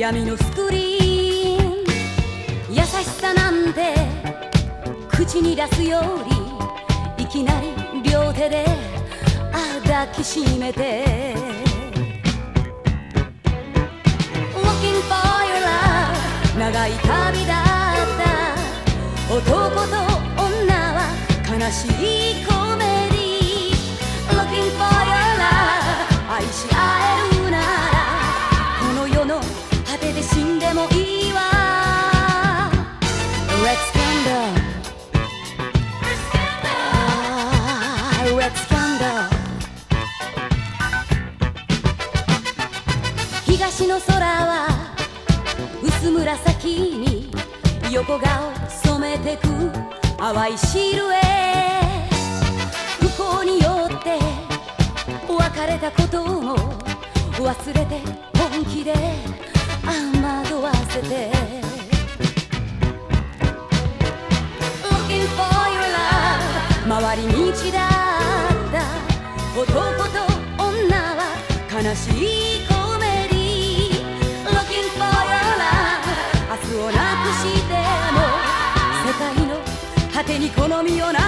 闇のスクリーン、優しさなんて口に出すよりいきなり両手で抱きしめて Looking for your love 長い旅だった男と女は悲しいコメディ Looking for your love 愛し合えるならこの世の果てで死んでもいいわ Let's scandal Red Scandal 東の空は薄紫に横顔染めてく淡いシルエ不幸によって別れたことも忘れて本気で惑わせて Looking for your love 回り道だ男と女は悲しいコメディ Looking for your love 明日をなくしても世界の果てにこの身をな